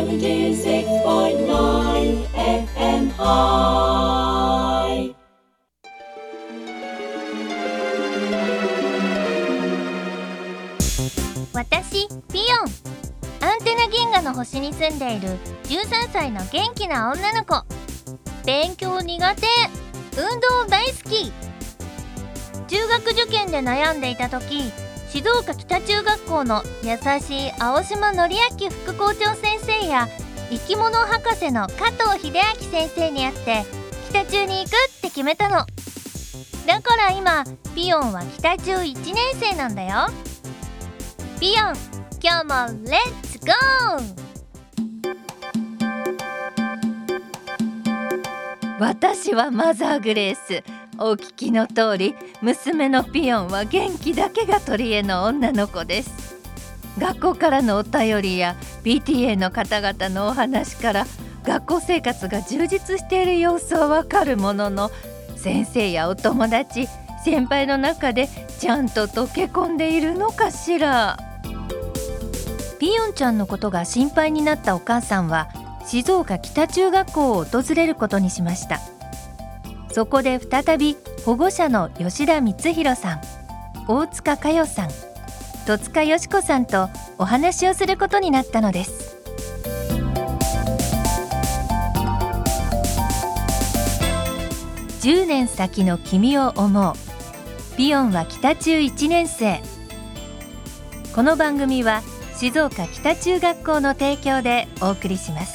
76.9 FM ハイ。 私ピヨン、アンテナ銀河の星に住んでいる13歳の元気な女の子。勉強苦手、運動大好き。中学受験で悩んでいた時、静岡北中学校の優しい青島則明副校長先生や生き物博士の加藤秀明先生に会って北中に行くって決めたの。だから今ピヨンは北中1年生なんだよ。ピヨン、今日もレッツゴー。私はマザーグレース。お聞きの通り、娘のピヨンは元気だけが取り柄の女の子です。学校からのお便りや PTA の方々のお話から学校生活が充実している様子はわかるものの、先生やお友達、先輩の中でちゃんと溶け込んでいるのかしら。ピヨンちゃんのことが心配になったお母さんは静岡北中学校を訪れることにしました。そこで再び保護者の吉田光弘さん、大塚佳代さん、戸塚よし子さんとお話をすることになったのです。10年先の君を思う。ピヨンは北中1年生。この番組は静岡北中学校の提供でお送りします。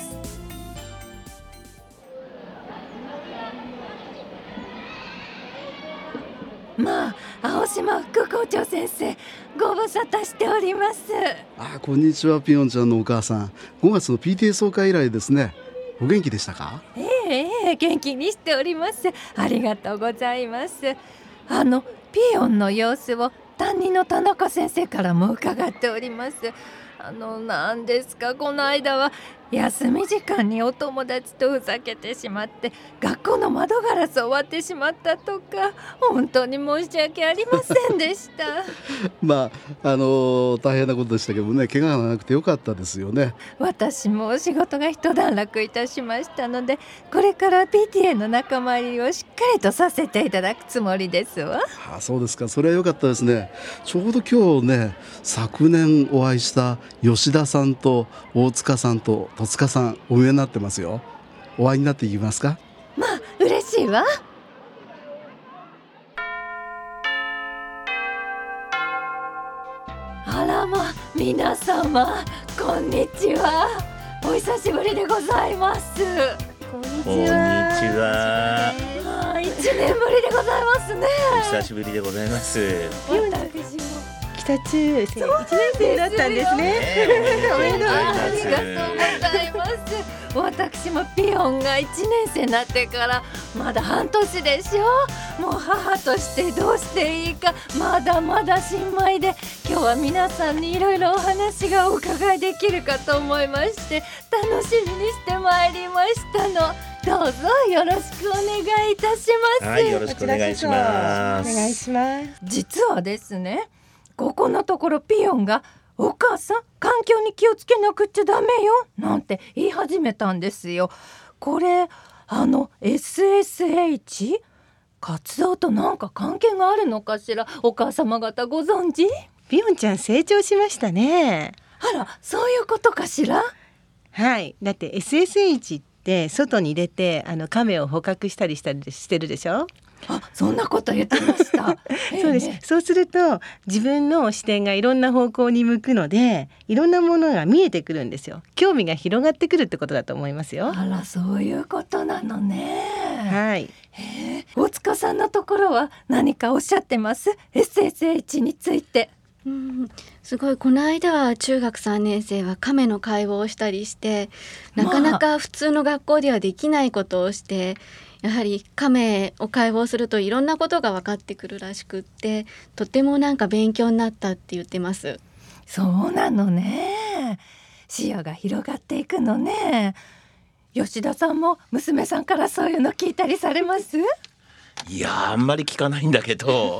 まあ、青島副校長先生、ご無沙汰しております。 こんにちは、ピヨンちゃんのお母さん。5月の PTA 総会以来ですね。お元気でしたか？ 元気にしております。ありがとうございます。ピヨンの様子を担任の田中先生からも伺っております。何ですか、この間は休み時間にお友達とふざけてしまって学校の窓ガラスを割ってしまったとか、本当に申し訳ありませんでした大変なことでしたけどね、怪我がなくてよかったですよね。 私も仕事が一段落いたしましたので、これから PTA の仲間入りをしっかりとさせていただくつもりですわ。 そうですか、それはよかったですね。ちょうど今日ね、昨年お会いした吉田さんと大塚さんと戸塚さん、お見えになってますよ。お会いになっていきますか？ 嬉しいわ。あら皆様こんにちは。お久しぶりでございます。 こんにちは。 1年ぶりでございますね。 お久しぶりでございます。 私も北中1年生だったんですね。 おめでとうございます。ありがとうございます。私もピヨンが1年生になってからまだ半年でしょ。もう母としてどうしていいかまだまだ新米で、今日は皆さんにいろいろお話がお伺いできるかと思いまして楽しみにしてまいりましたの。どうぞよろしくお願いいたします。 はい、よろしくお願いします。 お願いします。 実はですね、ここのところピヨンがお母さん環境に気をつけなくちゃダメよなんて言い始めたんですよ。これSSH 活動となんか関係があるのかしら。お母様方ご存知？ ピヨンちゃん成長しましたね。 あら、そういうことかしら。 はい、だって SSH って外に出て亀を捕獲したりしてるでしょ。 そんなこと言ってましたそうです。そうすると自分の視点がいろんな方向に向くので、いろんなものが見えてくるんですよ。興味が広がってくるってことだと思いますよ。 あら、そういうことなのね。 はい。 大塚さんのところは何かおっしゃってます？ SSH について。 すごい、この間は中学3年生は亀の解剖をしたりして、なかなか普通の学校ではできないことをして、やはり亀を解剖するといろんなことが分かってくるらしくって、とても勉強になったって言ってます。 そうなのね。視野が広がっていくのね。吉田さんも娘さんからそういうの聞いたりされます？ いや、あんまり聞かないんだけど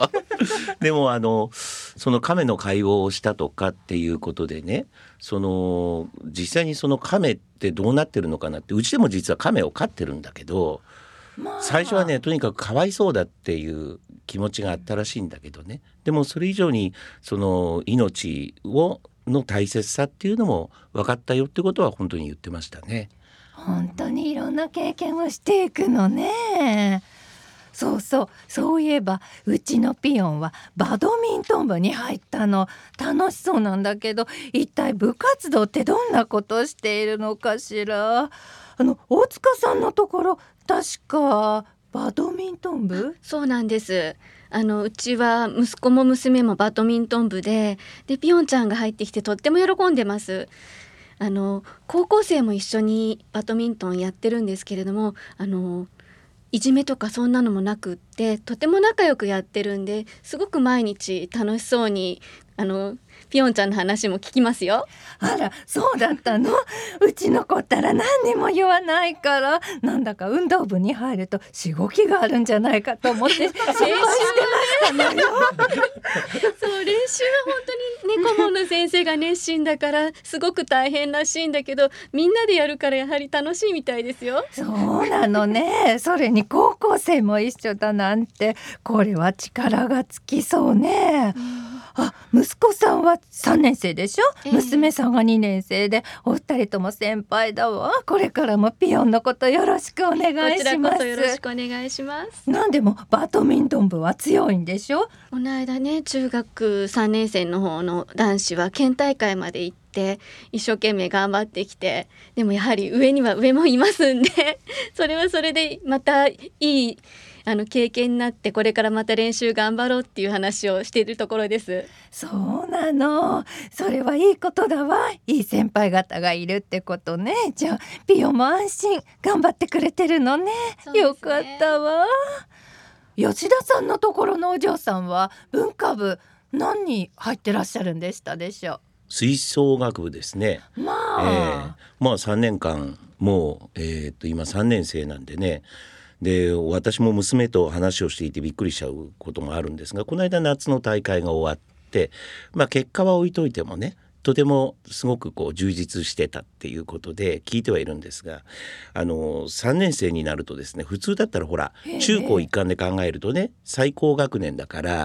でもその亀の解剖をしたとかっていうことでね、実際にその亀ってどうなってるのかなって、うちでも実は亀を飼ってるんだけど、最初はねとにかくかわいそうだっていう気持ちがあったらしいんだけどね、でもそれ以上にその命の大切さっていうのも分かったよってことは本当に言ってましたね。 本当にいろんな経験をしていくのね。そういえばうちのピヨンはバドミントン部に入ったの。楽しそうなんだけど、一体部活動ってどんなことをしているのかしら。大塚さんのところ確かバドミントン部？ そうなんです。うちは息子も娘もバドミントン部でピヨンちゃんが入ってきてとっても喜んでます。高校生も一緒にバドミントンやってるんですけれども、いじめとかそんなのもなくってとても仲良くやってるんで、すごく毎日楽しそうにピヨンちゃんの話も聞きますよ。 あら、そうだったの？うちの子ったら何にも言わないから、なんだか運動部に入るとしごきがあるんじゃないかと思って心配してましたのよ。 そう、練習は本当に顧問の先生が熱心だからすごく大変らしいんだけど、みんなでやるからやはり楽しいみたいですよ。 そうなのね。それに高校生も一緒だなんて、これは力がつきそうね。息子さんは3年生でしょ、娘さんが2年生で、お二人とも先輩だわ。これからもピヨンのことよろしくお願いします。 こちらこそよろしくお願いします。 なんでもバドミントン部は強いんでしょ？ この間ね、中学3年生の方の男子は県大会まで行って一生懸命頑張ってきて、でもやはり上には上もいますんでそれはそれでまたいい経験になって、これからまた練習頑張ろうっていう話をしているところです。 そうなの。それはいいことだわ。いい先輩方がいるってことね。じゃあピヨも安心頑張ってくれてるのね。よかったわ。吉田さんのところのお嬢さんは文化部何に入ってらっしゃるんでしたでしょう？ 吹奏楽部ですね。まあ3年間もう、今3年生なんでね。で、私も娘と話をしていてびっくりしちゃうこともあるんですが、この間夏の大会が終わって、結果は置いといてもね、とてもすごく充実してたっていうことで聞いてはいるんですが、3年生になるとですね、普通だったらほら中高一貫で考えるとね、最高学年だから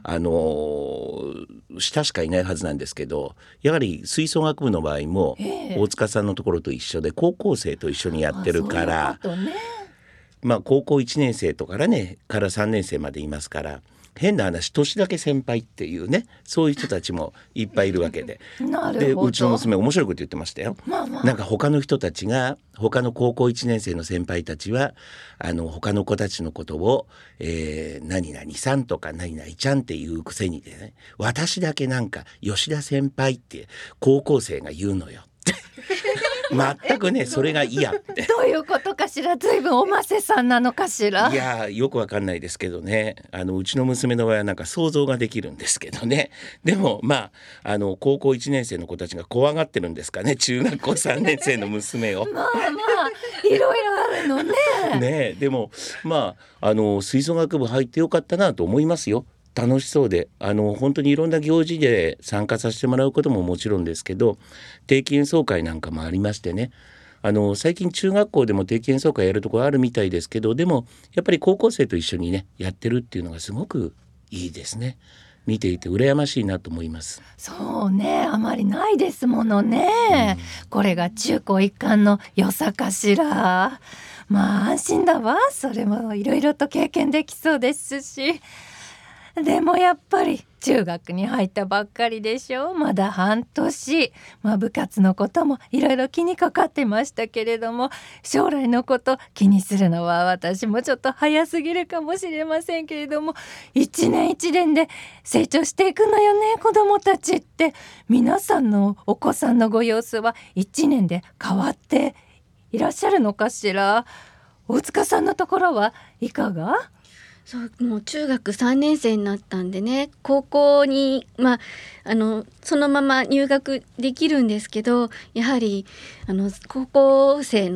下しかいないはずなんですけど、やはり吹奏楽部の場合も大塚さんのところと一緒で高校生と一緒にやってるから、高校1年生とかから3年生までいますから、変な話年だけ先輩っていうね、そういう人たちもいっぱいいるわけでで、うちの娘面白いこと言ってましたよ。なんか他の人たちが、他の高校1年生の先輩たちは他の子たちのことを、何々さんとか何々ちゃんっていうくせにでね、私だけなんか吉田先輩って高校生が言うのよって全くね、それが嫌ってどういうことかしら。ずいぶんおませさんなのかしら。 いやよくわかんないですけどね、うちの娘の場合はなんか想像ができるんですけどね。でも高校1年生の子たちが怖がってるんですかね、中学校3年生の娘をいろいろあるのね。 ね、でも吹奏楽部入ってよかったなと思いますよ。楽しそうで、本当にいろんな行事で参加させてもらうことももちろんですけど、定期演奏会なんかもありましてね、最近中学校でも定期演奏会やるところあるみたいですけど、でもやっぱり高校生と一緒にねやってるっていうのがすごくいいですね。見ていて羨ましいなと思います。 そうね、あまりないですものね、これが中高一貫の良さかしら。安心だわ。それもいろいろと経験できそうですし、でもやっぱり中学に入ったばっかりでしょ。まだ半年、部活のこともいろいろ気にかかってましたけれども、将来のこと気にするのは私もちょっと早すぎるかもしれませんけれども、一年一年で成長していくのよね、子どもたちって。皆さんのお子さんのご様子は一年で変わっていらっしゃるのかしら。大塚さんのところはいかが？ そう、もう中学3年生になったんでね、高校に、そのまま入学できるんですけど、やはり高校生の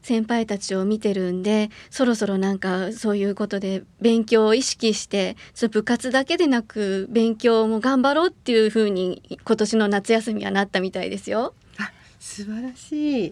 先輩たちを見てるんで、そろそろなんかそういうことで勉強を意識して、部活だけでなく勉強も頑張ろうっていう風に今年の夏休みはなったみたいですよ。 素晴らしい。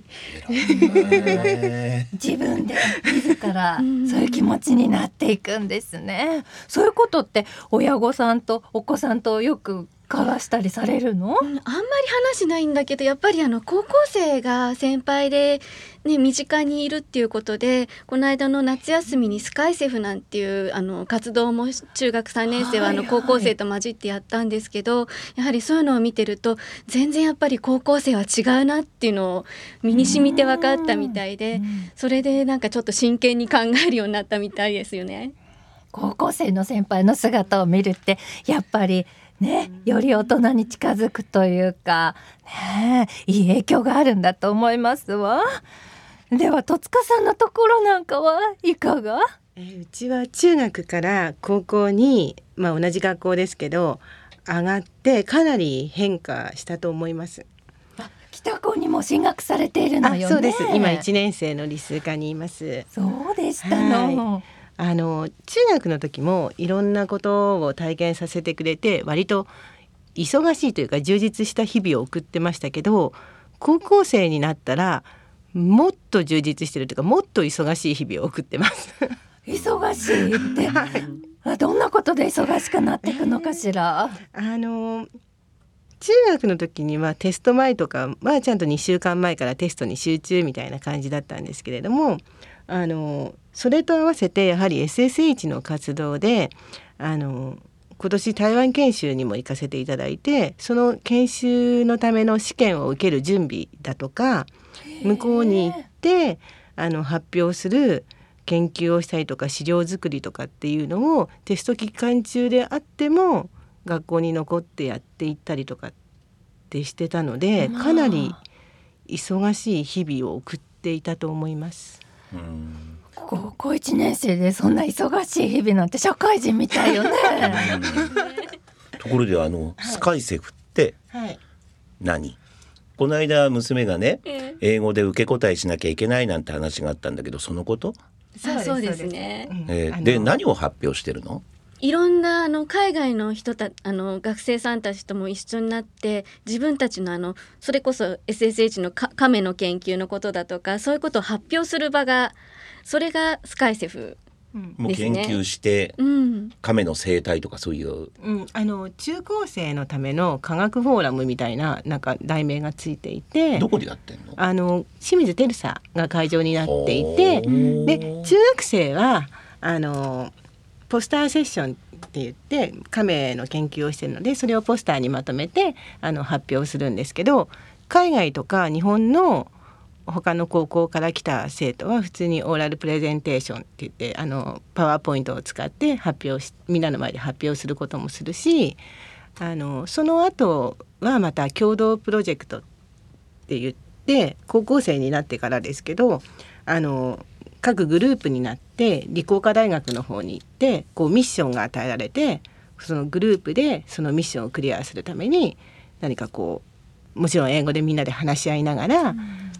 自分で自らそういう気持ちになっていくんですね。そういうことって親御さんとお子さんとよく交わしたりされるの？ あんまり話ないんだけど、やっぱり高校生が先輩で、ね、身近にいるっていうことで、この間の夏休みにスカイセフなんていう活動も中学3年生は高校生と混じってやったんですけど、やはりそういうのを見てると全然やっぱり高校生は違うなっていうのを身に染みて分かったみたいで、それでなんかちょっと真剣に考えるようになったみたいですよね。 高校生の先輩の姿を見るってやっぱりね、より大人に近づくというか、ね、いい影響があるんだと思いますわ。では戸塚さんのところなんかはいかが？ うちは中学から高校に、同じ学校ですけど上がってかなり変化したと思います。 北高にも進学されているのよね。 そうです。今1年生の理数科にいます。 そうでしたの。 中学の時もいろんなことを体験させてくれて、割と忙しいというか充実した日々を送ってましたけど、高校生になったらもっと充実してるというか、もっと忙しい日々を送ってます忙しいって、どんなことで忙しくなっていくのかしら？ 中学の時にはテスト前とかはちゃんと2週間前からテストに集中みたいな感じだったんですけれども、それと合わせてやはり SSH の活動で今年台湾研修にも行かせていただいて、その研修のための試験を受ける準備だとか、向こうに行って発表する研究をしたりとか資料作りとかっていうのをテスト期間中であっても学校に残ってやっていったりとかってしてたので、かなり忙しい日々を送っていたと思います。 高校1年生でそんな忙しい日々なんて社会人みたいよねところでスカイセフって何？この間娘がね、英語で受け答えしなきゃいけないなんて話があったんだけど、そのこと？ そうですね。 で何を発表してるの？ いろんな海外の人学生さんたちとも一緒になって、自分たちのそれこそ SSH の亀の研究のことだとか、そういうことを発表する場が、それがスカイセフもう研究して、亀の生態とかそういう、 中高生のための科学フォーラムみたいな、なんか題名がついていて、 どこでやってんの？ 清水テルサが会場になっていて、で中学生はポスターセッションって言って亀の研究をしているので、それをポスターにまとめて発表するんですけど、海外とか日本の他の高校から来た生徒は普通にオーラルプレゼンテーションって言ってパワーポイントを使ってみんなの前で発表することもするし、その後はまた共同プロジェクトって言って高校生になってからですけど各グループになって理工科大学の方に行ってミッションが与えられて、そのグループでそのミッションをクリアするために何かもちろん英語でみんなで話し合いながら、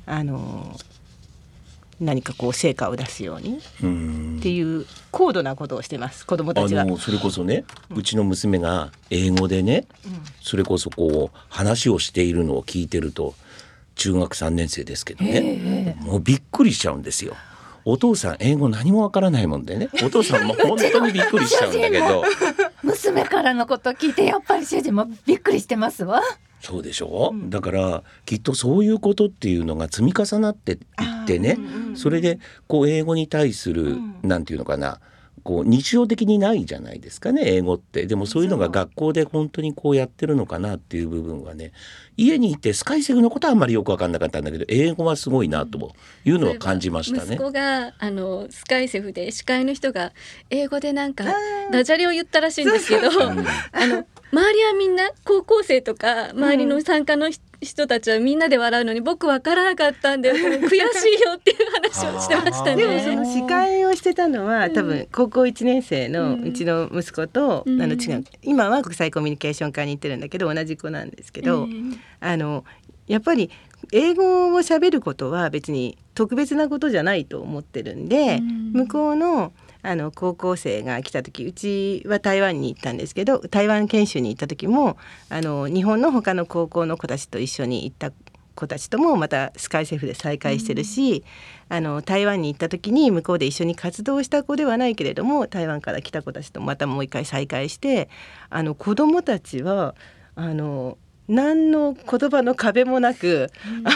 何か成果を出すようにっていう高度なことをしてます、子どもたちは。 それこそね、うちの娘が英語でね、それこそ話をしているのを聞いてると、中学3年生ですけどね、もうびっくりしちゃうんですよ。お父さん英語何もわからないもんでね、お父さんも本当にびっくりしちゃうんだけど娘からのこと聞いてやっぱり主人もびっくりしてますわ。 そうでしょ、だからきっとそういうことっていうのが積み重なっていってね、それで英語に対する、なんていうのかな、日常的にないじゃないですかね、英語って。でもそういうのが学校で本当にやってるのかなっていう部分はね、家にいてスカイセフのことはあんまりよく分かんなかったんだけど、英語はすごいなというのは感じましたね。 息子がスカイセフで司会の人が英語でなんかダジャレを言ったらしいんですけど、周りはみんな高校生とか周りの参加の人たちはみんなで笑うのに、僕分からなかったんで悔しいよっていう話をしてましたね。 でもその司会をしてたのは多分高校1年生のうちの息子と、違う、今は国際コミュニケーション科に行ってるんだけど同じ子なんですけど、やっぱり英語を喋ることは別に特別なことじゃないと思ってるんで、向こうの高校生が来た時、うちは台湾に行ったんですけど、台湾研修に行った時も日本の他の高校の子たちと一緒に行った子たちともまたスカイセフで再会してるし、台湾に行った時に向こうで一緒に活動した子ではないけれども台湾から来た子たちとまたもう一回再会して、子どもたちは何の言葉の壁もなく、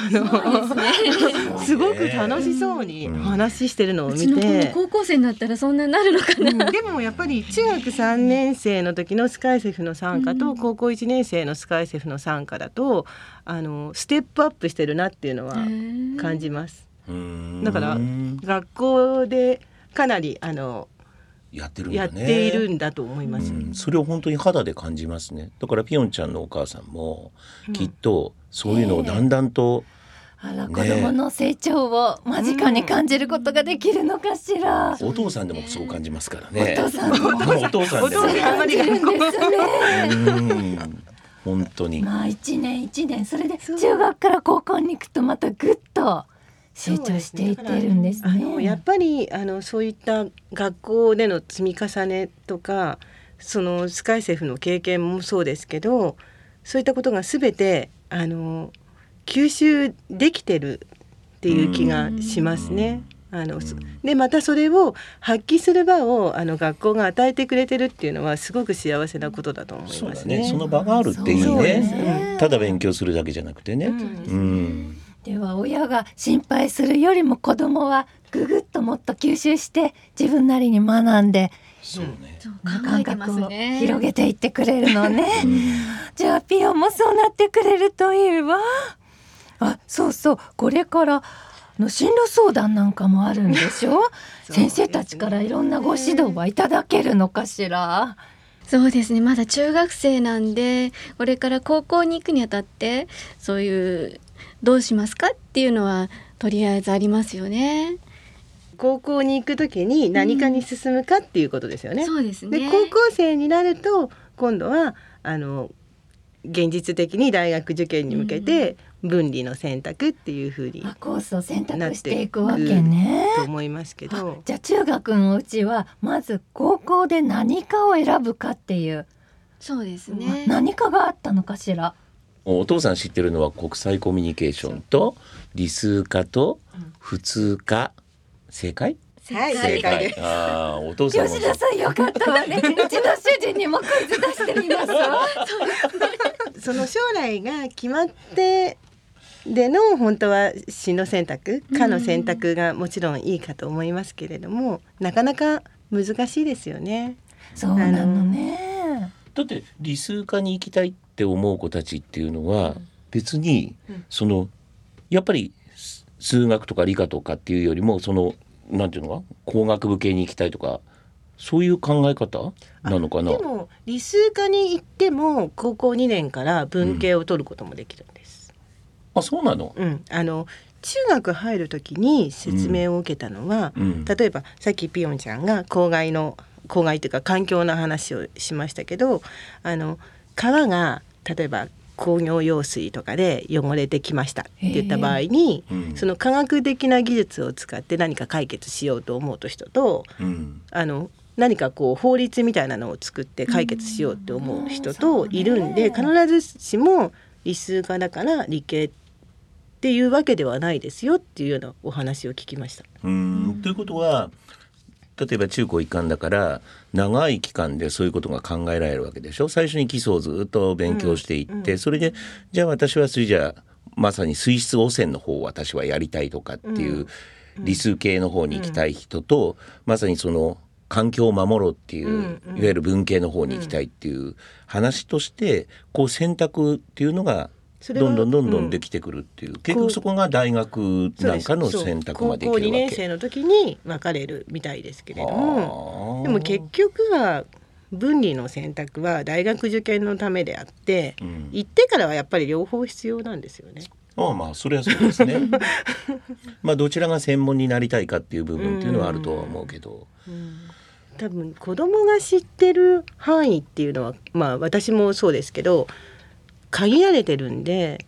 すごく楽しそうに話してるのを見て、 うちの子も高校生になったらそんなになるのかな、 でもやっぱり中学3年生の時のスカイセフの参加と高校1年生のスカイセフの参加だとステップアップしてるなっていうのは感じます。だから学校でかなりやってるんだね。 やっているんだと思います。 それを本当に肌で感じますね。だからピヨンちゃんのお母さんもきっとそういうのをだんだんと、 子供の成長を間近に感じることができるのかしら。 お父さんでもそう感じますからね。 お父さんでもお父さんでも感じるんですね。 本当に。 一年それで中学から高校に行くとまたぐっと成長していってるんですね。 やっぱりそういった学校での積み重ねとか、そのスカイセフの経験もそうですけど、そういったことが全て吸収できてるっていう気がしますね。でまたそれを発揮する場を学校が与えてくれてるっていうのはすごく幸せなことだと思いますね。 そうだね、その場があるっていうね、ただ勉強するだけじゃなくてね。 では親が心配するよりも子供はぐぐっともっと吸収して自分なりに学んで、感覚を広げていってくれるのね。じゃあピヨンもそうなってくれるといいわ。そうこれからの進路相談なんかもあるんでしょ。先生たちからいろんなご指導はいただけるのかしら。 そうですね、まだ中学生なんで、これから高校に行くにあたってそういうどうしますかっていうのはとりあえずありますよね。 高校に行くときに何かに進むかっていうことですよね。 そうですね。 で高校生になると今度は現実的に大学受験に向けて分離の選択っていう風にコースを選択していくわけねと思いますけど、 じゃあ中学のうちはまず高校で何かを選ぶかっていう。 そうですね。 何かがあったのかしら。 お父さん知ってるのは国際コミュニケーションと理数科と普通科、正解？ はい、正解です。 お父さんも吉田さんよかったわね。うちの主人にもクイズ出してみますわ。 その将来が決まってでの本当は進路選択、科の選択がもちろんいいかと思いますけれども、なかなか難しいですよね。 そうなのね。 だって理数科に行きたいって思う子たちっていうのは別にやっぱり数学とか理科とかっていうよりもなんていうのか工学部系に行きたいとかそういう考え方なのかな。 でも理数科に行っても高校2年から文系を取ることもできるんです。 そうなの。 中学入る時に説明を受けたのは、例えばさっきピヨンちゃんが公害というか環境の話をしましたけど、川が例えば工業用水とかで汚れてきましたって言った場合に、その科学的な技術を使って何か解決しようと思う人と、何か法律みたいなのを作って解決しようって思う人といるんで、必ずしも理数科だから理系っていうわけではないですよっていうようなお話を聞きました。 ということは例えば中高一貫だから長い期間でそういうことが考えられるわけでしょ。最初に基礎をずっと勉強していって、それでじゃあ私はまさに水質汚染の方を私はやりたいとかっていう理数系の方に行きたい人と、まさにその環境を守ろうっていう、いわゆる文系の方に行きたいっていう話として選択っていうのがどんどんできてくるっていう、結局そこが大学なんかの選択までいけるわけ。 高校2年生の時に分かれるみたいですけれども、でも結局は分離の選択は大学受験のためであって、行ってからはやっぱり両方必要なんですよね。 それはそうですね。どちらが専門になりたいかっていう部分っていうのはあるとは思うけど、 多分子供が知ってる範囲っていうのは、私もそうですけど限られてるんで、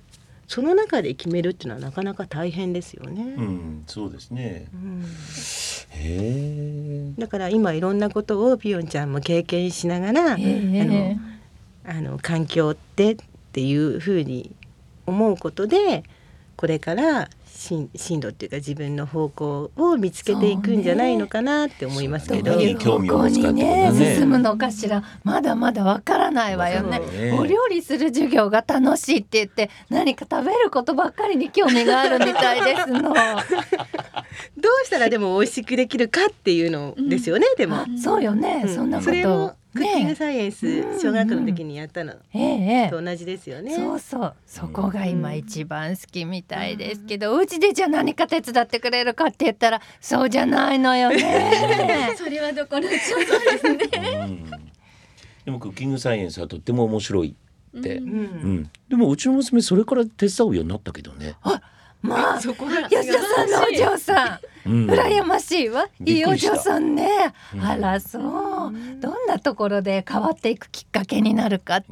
その中で決めるっていうのはなかなか大変ですよね。 そうですね。 だから今いろんなことをピヨンちゃんも経験しながら、環境っていうふうに思うことで、これから進路っていうか自分の方向を見つけていくんじゃないのかなって思いますけど、 どういう方向にね進むのかしら、まだまだわからないわよね。お料理する授業が楽しいって言って何か食べることばっかりに興味があるみたいですの。 どうしたらでも美味しくできるかっていうのですよね。でもそうよね、そんなことそれをクッキングサイエンス小学の時にやったのと同じですよね。 そこが今一番好きみたいですけど、うちでじゃあ何か手伝ってくれるかって言ったらそうじゃないのよね。 それはどこのうちもそうですね。 でもクッキングサイエンスはとっても面白いって、でもうちの娘それから手伝うようになったけどね。 まあ、吉田さんのお嬢さん、羨ましいわ。いいお嬢さんね。あらそう、どんなところで変わっていくきっかけになるかって、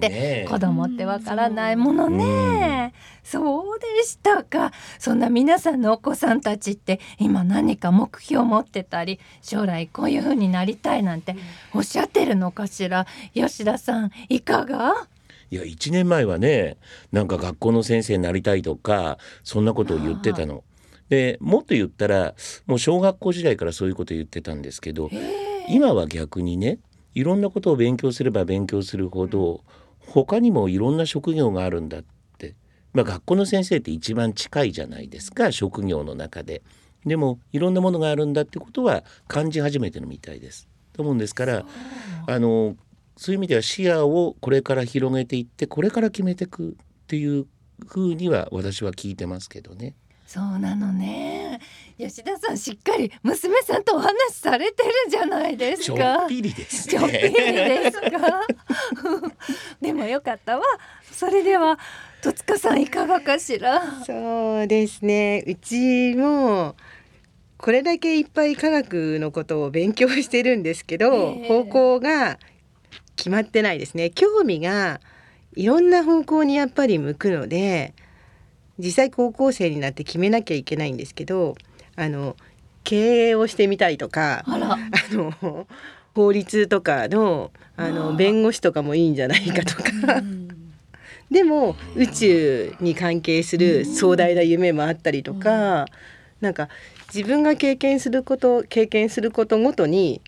子供ってわからないものね。そうでしたか。そんな皆さんのお子さんたちって今何か目標を持ってたり、将来こういう風になりたいなんておっしゃってるのかしら。吉田さんいかが？ いや1年前はね、なんか学校の先生になりたいとかそんなことを言ってたので、もっと言ったらもう小学校時代からそういうことを言ってたんですけど、今は逆にね、いろんなことを勉強すれば勉強するほど他にもいろんな職業があるんだって、学校の先生って一番近いじゃないですか、職業の中で。でもいろんなものがあるんだってことは感じ始めてるみたいですと思うんですから、そういう意味では視野をこれから広げていって、これから決めていくっていう風には私は聞いてますけどね。 そうなのね。吉田さんしっかり娘さんとお話しされてるじゃないですか。 ちょっぴりですね。 ちょっぴりですか。でもよかったわ。それでは戸塚さんいかがかしら。 そうですね、うちもこれだけいっぱい科学のことを勉強してるんですけど、方向が決まってないですね。興味がいろんな方向にやっぱり向くので、実際高校生になって決めなきゃいけないんですけど、経営をしてみたいとか、法律とかの、弁護士とかもいいんじゃないかとかでも宇宙に関係する壮大な夢もあったりとか、なんか自分が経験することごとに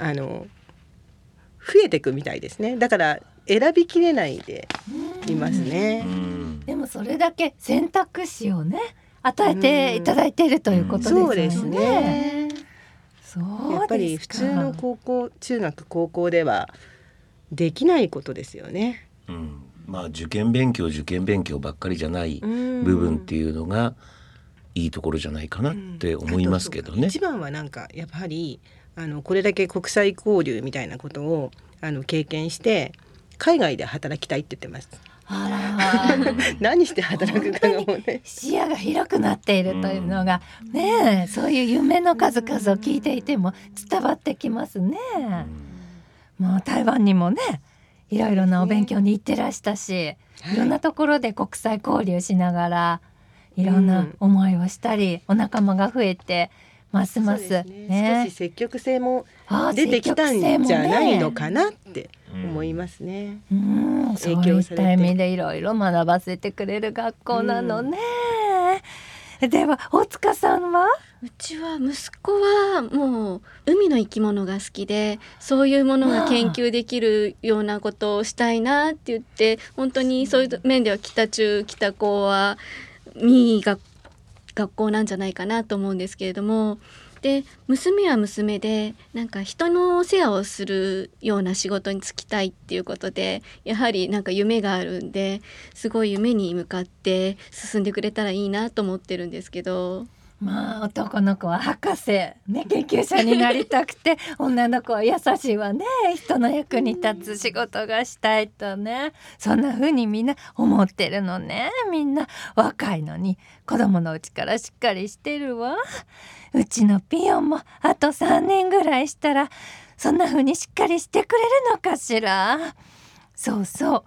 増えていくみたいですね。だから選びきれないでいますね。 でもそれだけ選択肢をね与えていただいているということですよね。 そうですね。 そうやっぱり普通の中学高校ではできないことですよね。 受験勉強ばっかりじゃない部分っていうのがいいところじゃないかなって思いますけどね。 一番はなんかやっぱりこれだけ国際交流みたいなことを経験して海外で働きたいって言ってます。何して働くかがもうね、 視野が広くなっているというのがね、そういう夢の数々を聞いていても伝わってきますね。もう台湾にもねいろいろなお勉強に行ってらしたし、いろんなところで国際交流しながらいろんな思いをしたり、お仲間が増えてますます、 少し積極性も出てきたんじゃないのかなって思いますね。 そういった意味でいろいろ学ばせてくれる学校なのね。では大塚さんは？ うちは息子はもう海の生き物が好きで、そういうものが研究できるようなことをしたいなって言って、本当にそういう面では北高はいい学校なんじゃないかなと思うんですけれども、で娘は娘でなんか人のお世話をするような仕事に就きたいっていうことで、やはりなんか夢があるんで、すごい夢に向かって進んでくれたらいいなと思ってるんですけど、 男の子は博士、研究者になりたくて女の子は優しいわね。人の役に立つ仕事がしたいとね、そんな風にみんな思ってるのね。みんな若いのに子供のうちからしっかりしてるわ。うちのピヨンもあと3年ぐらいしたらそんな風にしっかりしてくれるのかしら。そう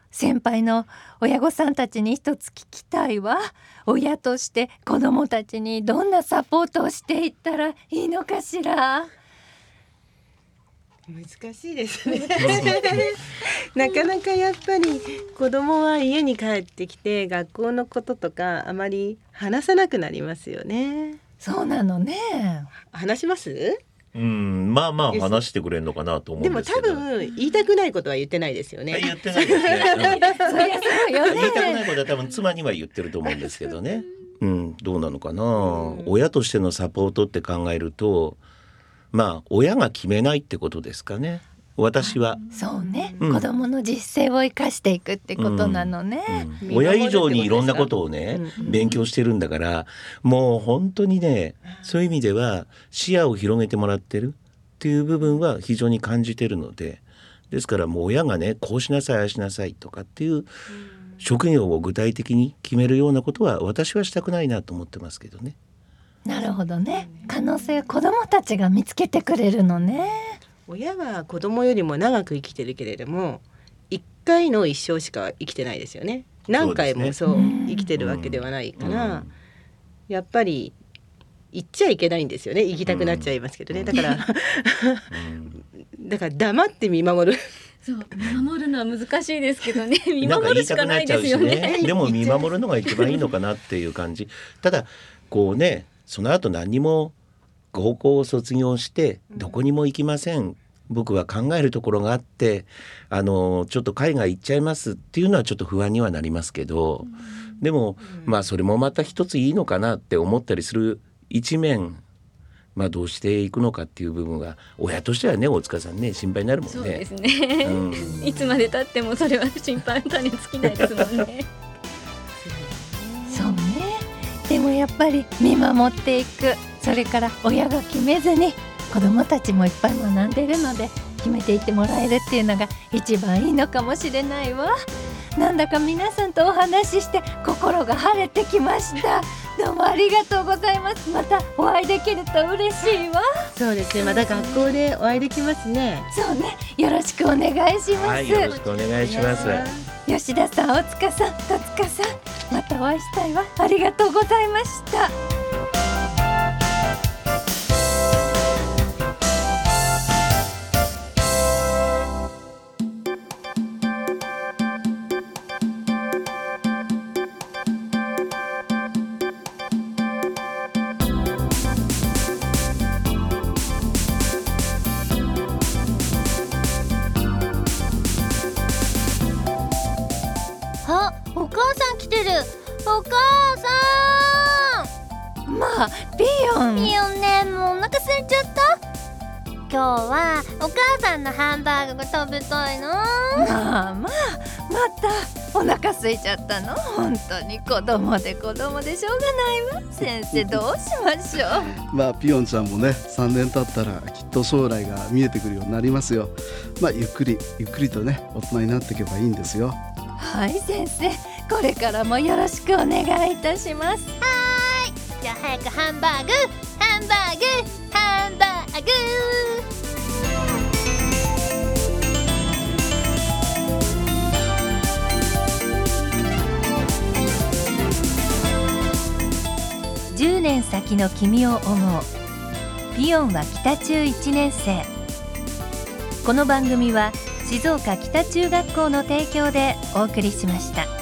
先輩の親御さんたちに一つ聞きたいわ。親として子どもたちにどんなサポートをしていったらいいのかしら。 難しいですねなかなかやっぱり子供は家に帰ってきて学校のこととかあまり話さなくなりますよね。 そうなのね。 話します？ まあ話してくれるのかなと思うんですけど。 でも多分言いたくないことは言ってないですよね。 言ってないですね。 そりゃそうよね。 言いたくないことは多分妻には言ってると思うんですけどね。どうなのかな。親としてのサポートって考えると、親が決めないってことですかね。私はそうね、子供の実践を生かしていくってことなのね、 親以上にいろんなことをね、勉強してるんだから、もう本当にね、そういう意味では視野を広げてもらってるっていう部分は非常に感じてるので、ですからもう親がね、こうしなさいああしなさいとかっていう職業を具体的に決めるようなことは私はしたくないなと思ってますけどね。 なるほどね。可能性を子どもたちが見つけてくれるのね。 親は子供よりも長く生きてるけれども、一回の一生しか生きてないですよね。何回もそう生きてるわけではないから、やっぱり言っちゃいけないんですよね。言いたくなっちゃいますけどね。だからだから黙って見守る。 そう見守るのは難しいですけどね。見守るしかないですよね。 でも見守るのが一番いいのかなっていう感じ。ただこうね、その後何にも高校を卒業してどこにも行きません、僕は考えるところがあってちょっと海外行っちゃいますっていうのはちょっと不安にはなりますけど、でもそれもまた一ついいのかなって思ったりする一面、どうしていくのかっていう部分は親としてはね、大塚さんね、心配になるもんね。 そうですね、いつまで経ってもそれは心配の種尽きないですもんねそうね。でもやっぱり見守っていく、それから親が決めずに子どもたちもいっぱい学んでいるので決めていってもらえるっていうのが一番いいのかもしれないわ。なんだか皆さんとお話しして心が晴れてきました。どうもありがとうございます。またお会いできると嬉しいわ。 そうですね、また学校でお会いできますね。 そうね、よろしくお願いします。 はい、よろしくお願いします。 吉田さん、大塚さん、戸塚さん、またお会いしたいわ。ありがとうございました。 あ、お母さん来てる。お母さん。 ピヨンね、もうお腹空いちゃった。今日はお母さんのハンバーグが食べたいの。 またお腹空いちゃったの。本当に子供でしょうがないわ。先生、どうしましょう。 ピヨンちゃんもね、3年経ったらきっと将来が見えてくるようになりますよ。ゆっくりとね、大人になっていけばいいんですよ。 はい先生、これからもよろしくお願いいたします。 じゃあ早くハンバーグハンバーグハンバーグ。 10年先の君を思う。ピヨンは北中1年生。この番組は静岡北中学校の提供でお送りしました。